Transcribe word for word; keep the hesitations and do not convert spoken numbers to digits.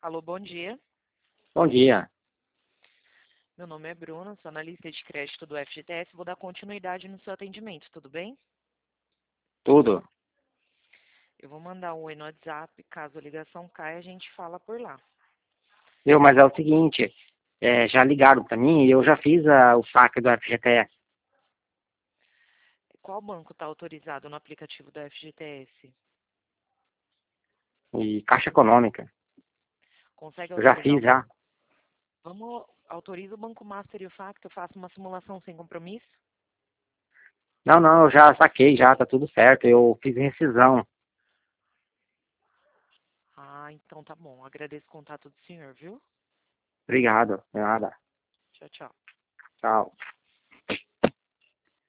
Alô, bom dia. Bom dia. Meu nome é Bruna, sou analista de crédito do F G T S. Vou dar continuidade no seu atendimento, tudo bem? Tudo. Eu vou mandar um oi no WhatsApp, caso a ligação caia, a gente fala por lá. Eu, mas é o seguinte, é, já ligaram para mim e eu já fiz a, o saque do F G T S. Qual banco está autorizado no aplicativo do F G T S? E Caixa Econômica. Consegue Eu já autorizar o fiz, já. banco? Vamos, autoriza o Banco Master e o Facto, eu faço uma simulação sem compromisso? Não, não, eu já saquei, já, tá tudo certo. Eu fiz rescisão. Ah, então tá bom. Agradeço o contato do senhor, viu? Obrigado. Nada. Tchau, tchau. Tchau.